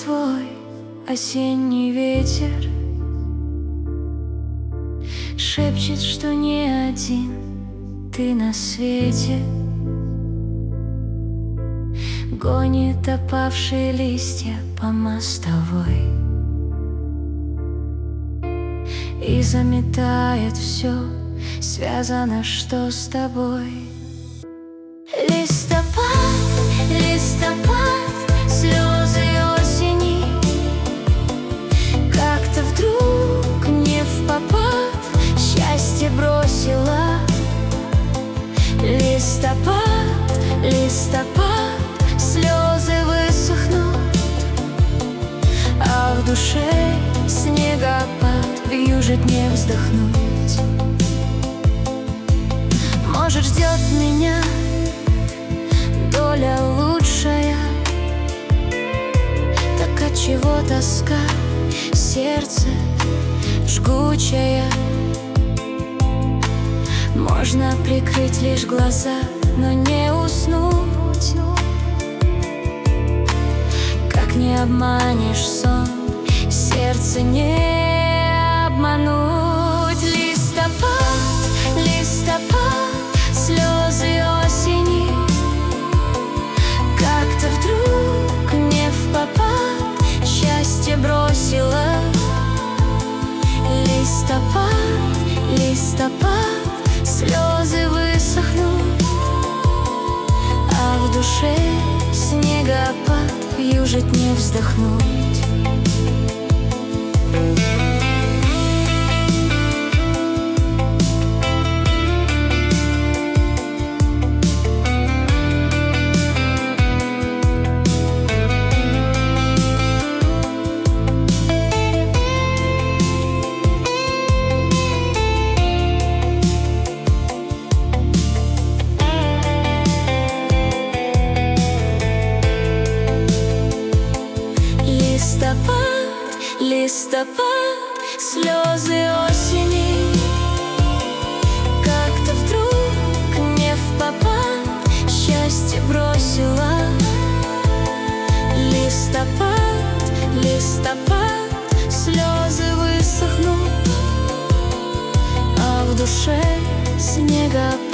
твой осенний ветер шепчет, что не один ты на свете. Гонит опавшие листья по мостовой и заметает все, связано, что с тобой. Листопад, листопад, слезы осени, как-то вдруг невпопад счастье бросила. Листопад, листопад, слезы высохнут, а в душе снегопад, вьюжит не вздохнуть. Может, ждет меня доля лучшая, так отчего тоска, сердце жгучая? Можно прикрыть лишь глаза, но не уснуть. Как не обманешь сон, сердце не обмануть. Листопад, листопад, слезы осени, как-то вдруг невпопад счастье бросила. Листопад, листопад, слезы высохнут, а в душе снегопад, вьюжит не вздохнуть. Листопад, листопад, слезы осени, как-то вдруг невпопад счастье бросила. Листопад, листопад, слезы высохнут, а в душе снегопад,